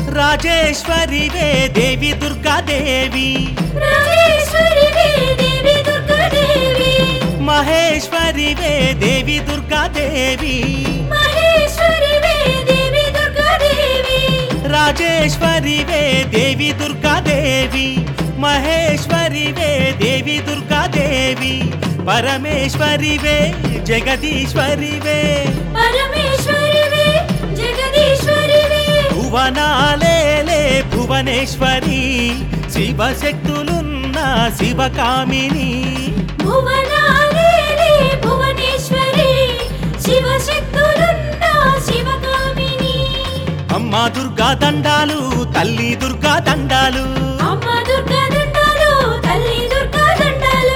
రాజేశ్వరివే దేవి దుర్గాదేవి రాజేశ్వరివే దేవి దుర్గాదేవి మహేశ్వరివే దేవి దుర్గాదేవి మహేశ్వరివే దేవి దుర్గాదేవి రాజేశ్వరివే దేవి దుర్గాదేవి మహేశ్వరివే దేవి దుర్గాదేవి పరమేశ్వరివే జగదీశ్వరివే పరమేశ్వరివే జగదీశ్వరివే భువనాలేలే భువనేశ్వరి శివశక్తులున్న శివకామిని భువనాలేలే భువనేశ్వరి శివశక్తులున్న శివకామిని అమ్మా దుర్గా దండాలు తల్లి దుర్గా దండాలు అమ్మ దుర్గా దండాలు తల్లి దుర్గా దండాలు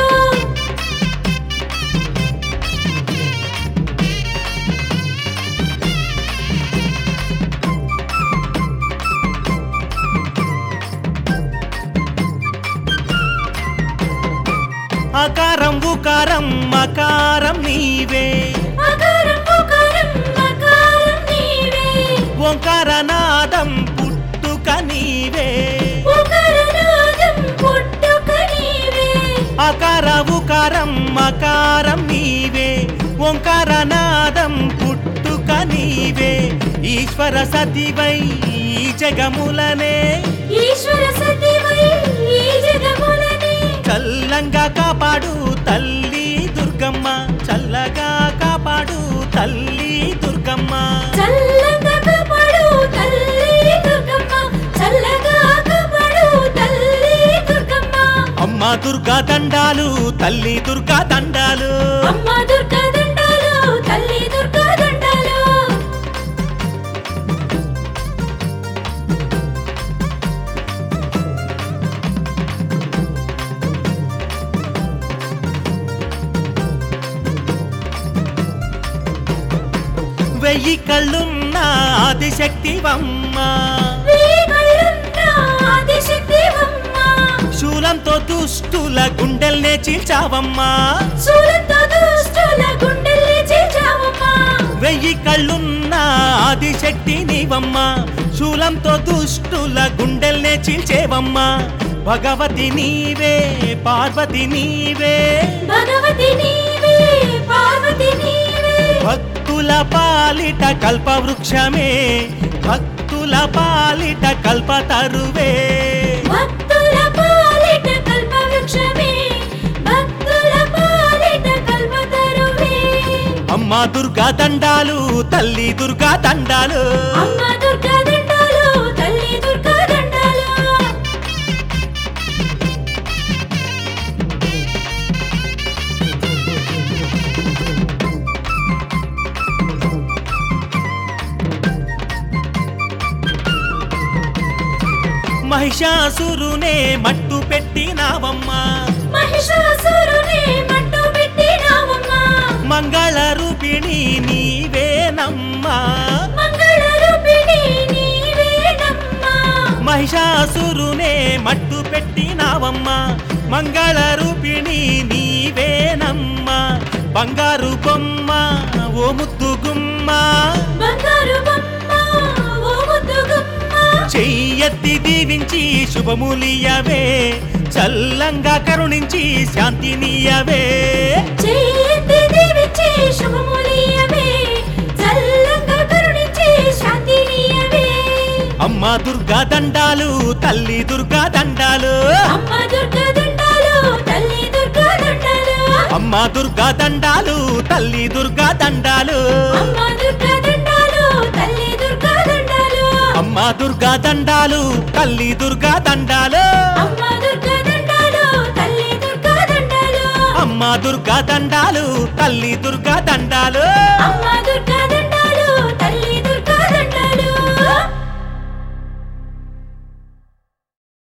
అకారం ఉకారం మకారం నీవే అకారం ఉకారం మకారం నీవే ఓంకారనాదం పుట్టుక నీవే ఉకారనాదం పుట్టుక నీవే అకార ఉకారం మకారం నీవే ఓంకారనాదం పుట్టుక నీవే ఈశ్వర సతివై ఈ జగములనే ఈశ్వర సతివై ఈ జగములని చల్లంగా కాపాడు తల్లి దుర్గమ్మ చల్లగా కాపాడు తల్లి దుర్గమ్మ చల్లగా కాపాడు తల్లి దుర్గమ్మ చల్లగా కాపాడు తల్లి దుర్గమ్మ అమ్మ దుర్గా దండాలు తల్లి దుర్గా దండాలు అమ్మ దుర్గా దండాలు తల్లి దుర్గా దండాలు వెయ్యి కళ్ళున్న ఆదిశక్తివమ్మ వేగలున్న ఆదిశక్తివమ్మ శూలంతో దుష్టుల గుండెల్నే చీల్చావమ్మా శూలంతో దుష్టుల గుండెల్ని చీల్చావమ్మ వెయ్యి కళ్ళున్న ఆదిశక్తి నీవమ్మ శూలంతో దుష్టుల గుండెల్నే చీల్చేవమ్మా భగవతి నీవే పార్వతి నీవే భగవతి నీవే పార్వతి నీవే భక్తుల పాలిట కల్పవృక్షమే భక్తుల పాలిట కల్పతరువే భక్తుల పాలిట కల్పవృక్షమే భక్తుల పాలిట కల్పతరువే అమ్మా దుర్గా దండాలు తల్లి దుర్గా దండాలు అమ్మ దుర్గా దండాలు తల్లి దుర్గా దండాలు మహిషాసురునే మట్టు పెట్టినావమ్మా మహిషాసురుని మట్టు పెట్టినావమ్మా మంగళ రూపిణి నీవేనమ్మా మంగళ రూపిణి నీవేనమ్మా మహిషాసురునే మట్టు పెట్టినావమ్మా మంగళ రూపిణి నీవేనమ్మా బంగారు బొమ్మ ఓ ముద్దు గుమ్మ బంగారు బొమ్మ ఓ ముద్దు గుమ్మ చెయ్యెత్తి దీవించి శుభములియవే చల్లంగా కరుణించి శాంతినియవే చేతి దీవించి శుభములియవే చల్లంగా కరుణించి శాంతినియవే అమ్మ దుర్గా దండాలు తల్లి దుర్గా దండాలు అమ్మ దుర్గా దండాలు తల్లి దుర్గా దండాలు అమ్మ దుర్గా దండాలు తల్లి దుర్గా దండాలు అమ్మ దుర్గా దండాలు తల్లి దుర్గా దండాలు అమ్మ దుర్గా దండాలు తల్లి దుర్గా దండాలు అమ్మ దుర్గా దండాలు తల్లి దుర్గా దండాలు అమ్మ దుర్గా దండాలు తల్లి దుర్గా దండాలు అమ్మ దుర్గా దండాలు